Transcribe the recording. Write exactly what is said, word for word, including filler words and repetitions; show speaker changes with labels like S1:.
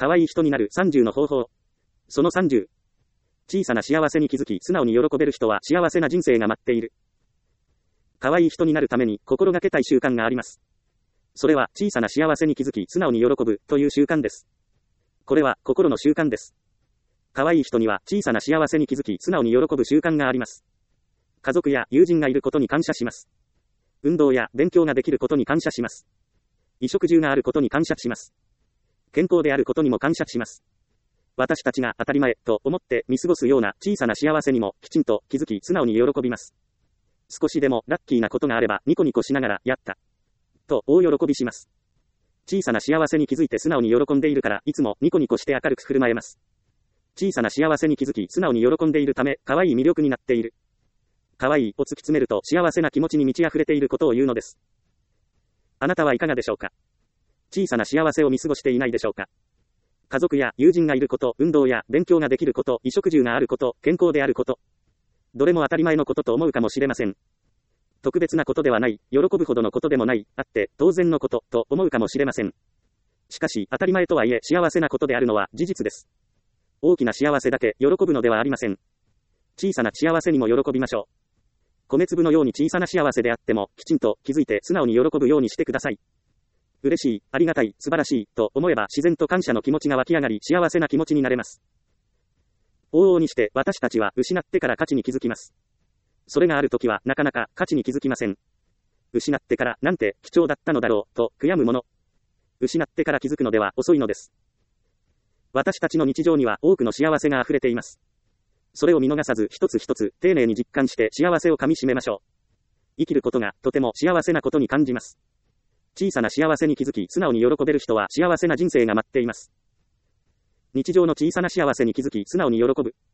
S1: 可愛い人になるさんじゅうの方法。そのさんじゅう。小さな幸せに気づき、素直に喜べる人は幸せな人生が待っている。可愛い人になるために心がけたい習慣があります。それは小さな幸せに気づき、素直に喜ぶという習慣です。これは心の習慣です。可愛い人には小さな幸せに気づき、素直に喜ぶ習慣があります。家族や友人がいることに感謝します。運動や勉強ができることに感謝します。衣食住があることに感謝します。健康であることにも感謝します。私たちが当たり前と思って見過ごすような小さな幸せにもきちんと気づき、素直に喜びます。少しでもラッキーなことがあればニコニコしながらやったと大喜びします。小さな幸せに気づいて素直に喜んでいるから、いつもニコニコして明るく振る舞えます。小さな幸せに気づき素直に喜んでいるため、可愛い魅力になっている。可愛いを突き詰めると幸せな気持ちに満ち溢れていることを言うのです。あなたはいかがでしょうか。小さな幸せを見過ごしていないでしょうか。家族や友人がいること、運動や勉強ができること、衣食住があること、健康であること。どれも当たり前のことと思うかもしれません。特別なことではない、喜ぶほどのことでもない、あって当然のことと思うかもしれません。しかし当たり前とはいえ幸せなことであるのは事実です。大きな幸せだけ喜ぶのではありません。小さな幸せにも喜びましょう。米粒のように小さな幸せであっても、きちんと気づいて素直に喜ぶようにしてください。嬉しい、ありがたい、素晴らしい、と思えば自然と感謝の気持ちが湧き上がり、幸せな気持ちになれます。往々にして私たちは失ってから価値に気づきます。それがあるときはなかなか価値に気づきません。失ってからなんて貴重だったのだろう、と悔やむもの。失ってから気づくのでは遅いのです。私たちの日常には多くの幸せが溢れています。それを見逃さず一つ一つ丁寧に実感して幸せをかみしめましょう。生きることがとても幸せなことに感じます。小さな幸せに気づき素直に喜べる人は幸せな人生が待っています。日常の小さな幸せに気づき素直に喜ぶ。